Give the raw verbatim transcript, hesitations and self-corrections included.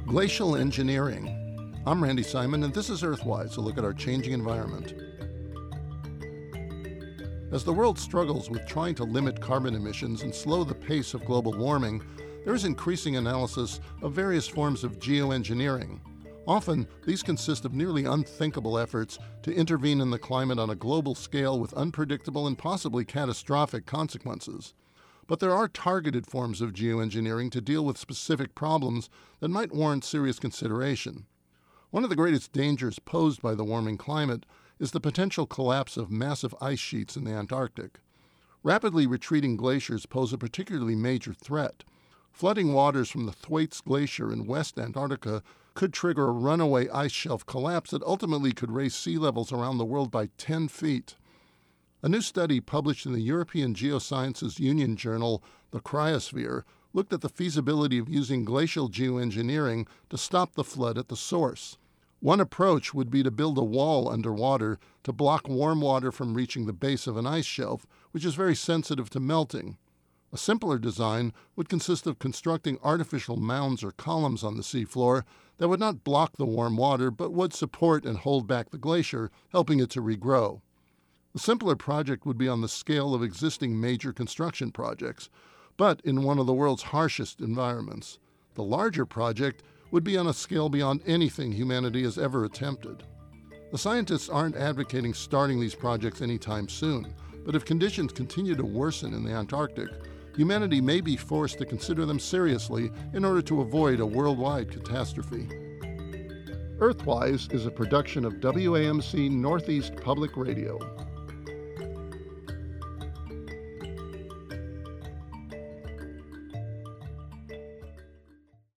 Glacial engineering. I'm Randy Simon, and this is Earthwise, a look at our changing environment. As the world struggles with trying to limit carbon emissions and slow the pace of global warming, there is increasing analysis of various forms of geoengineering. Often, these consist of nearly unthinkable efforts to intervene in the climate on a global scale with unpredictable and possibly catastrophic consequences. But there are targeted forms of geoengineering to deal with specific problems that might warrant serious consideration. One of the greatest dangers posed by the warming climate is the potential collapse of massive ice sheets in the Antarctic. Rapidly retreating glaciers pose a particularly major threat. Flooding waters from the Thwaites Glacier in West Antarctica could trigger a runaway ice shelf collapse that ultimately could raise sea levels around the world by ten feet. A new study published in the European Geosciences Union journal, The Cryosphere, looked at the feasibility of using glacial geoengineering to stop the flood at the source. One approach would be to build a wall underwater to block warm water from reaching the base of an ice shelf, which is very sensitive to melting. A simpler design would consist of constructing artificial mounds or columns on the seafloor that would not block the warm water but would support and hold back the glacier, helping it to regrow. The simpler project would be on the scale of existing major construction projects, but in one of the world's harshest environments. The larger project would be on a scale beyond anything humanity has ever attempted. The scientists aren't advocating starting these projects anytime soon, but if conditions continue to worsen in the Antarctic, humanity may be forced to consider them seriously in order to avoid a worldwide catastrophe. Earthwise is a production of W A M C Northeast Public Radio.